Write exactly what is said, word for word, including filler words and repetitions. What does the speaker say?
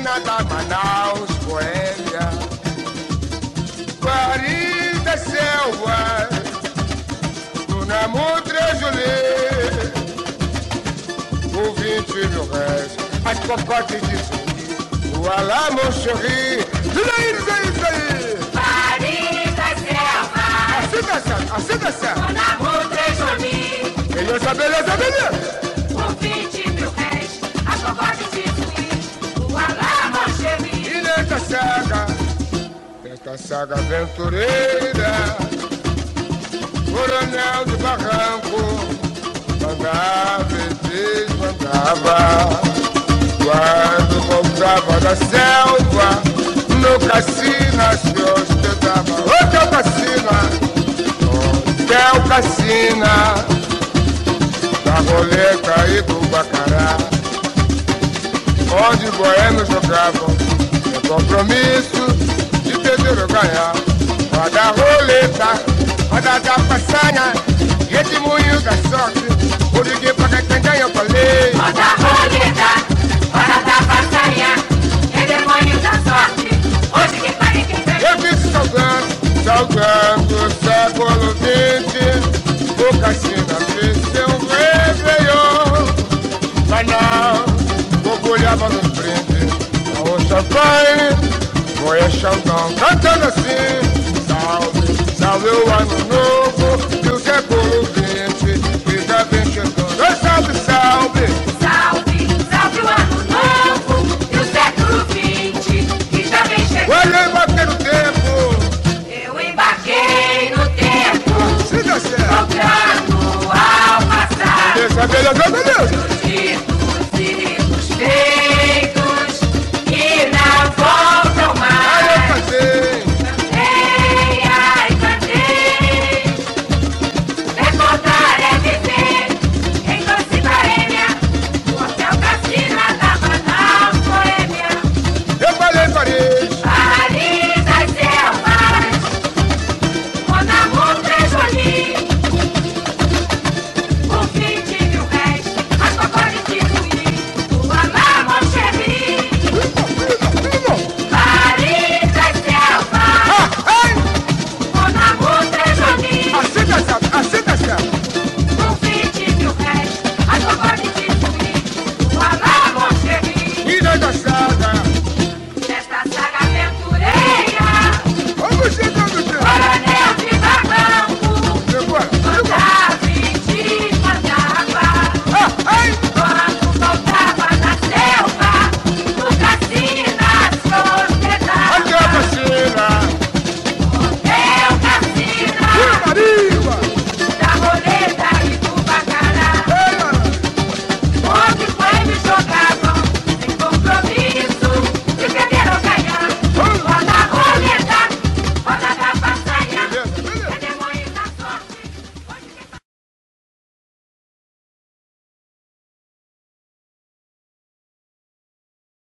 Canadá, Manaus, Coelha, Paris da Selva, Tunamur, Trejolê, por vinte mil réis, as cocotes de Zumbi, o Alá, mon chéri, diz aí, diz aí, diz aí. Paris da Selva, Assim tá certo, assim tá certo. Tunamur, Trejolê, Beleza, beleza, beleza. por vinte mil réis, as cocotes de Zumbi, o Alá, mon chéri. E nessa saga, nessa saga aventureira, Coronel de Barranco mandava e desmandava. Quando voltava da selva, no cassino se hospedava. Hotel Cassina, Hotel Cassina, da roleta e do bacará, onde boêmios jogavam sem compromisso de perder ou ganhar. Roda a roleta, roda da façanha, redemoinho da sorte, o liguei pra quem ganha, eu falei. Roda a roleta, roda da façanha, redemoinho da sorte, hoje quem paga e quem ganha. Eu vi saudando, saudando o século vinte, o cassino fez seu réveillon. Mas não, orgulhava no brinde, com o champanhe, foi a Xandão cantando assim. Salve, salve o ano novo e o século vinte.